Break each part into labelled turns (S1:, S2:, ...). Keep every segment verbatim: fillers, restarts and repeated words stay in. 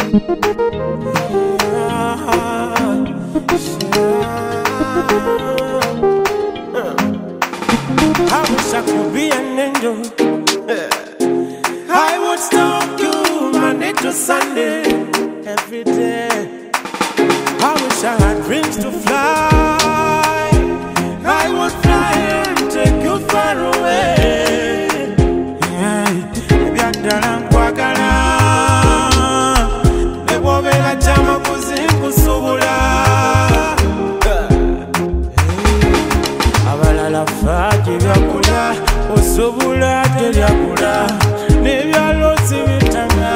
S1: I wish I could be an angel. I would stalk you Monday to Sunday, every day. I wish I had wings to fly. I would fly and take you far away. Maybe I don't kwagala. Nebo bela chama kuzingu subula. Abalala fati vyakula, usubula telyakula. Nebyalo sibitanga.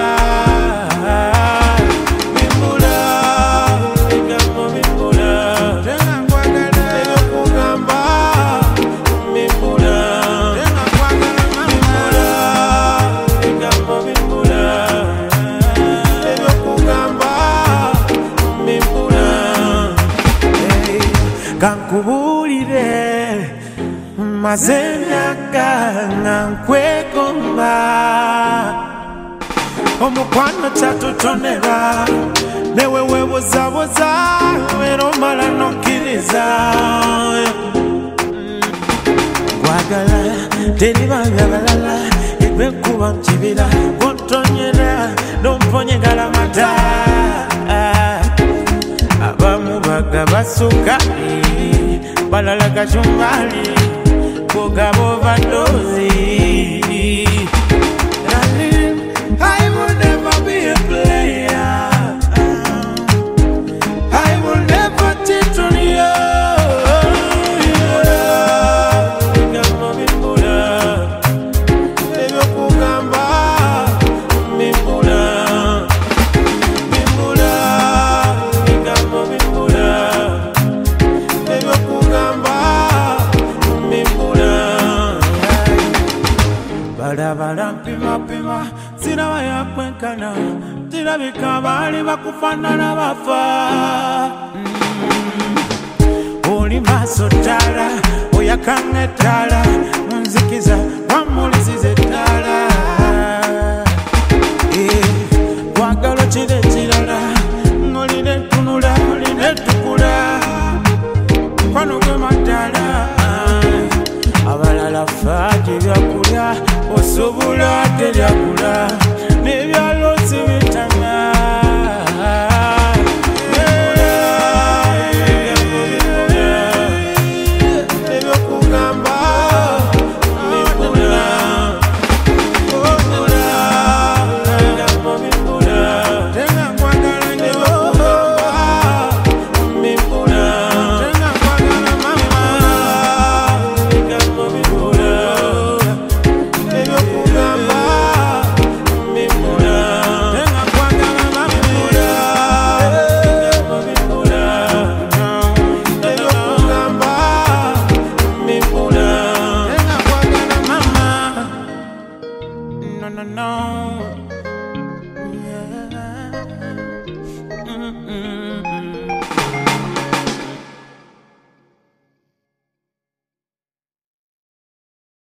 S1: Mimbula, ebyamo mimbula. Tenga kwagala, ebyokugamba. Mimbula, tenga kwagala mimbula. Ebyamo mimbula. Ebyokugamba. Mimbula. Hey, kankubulire. Mazenyaga nankwekomba omukwano kyatutonera newe webuzabuza era omala nokkiriza gwagala teribanga balala ebekuba nkibira kontonyera nomponyegala mata abamu bagaba sukali balala kachumbali Boga overdose. I will never be a player. I will never cheat on you. Bala pima pima, sina waya kwenkana, sina bikabali bakufanana bafa. Oli maso tala, oya kange tala, munzikiza, wamulizize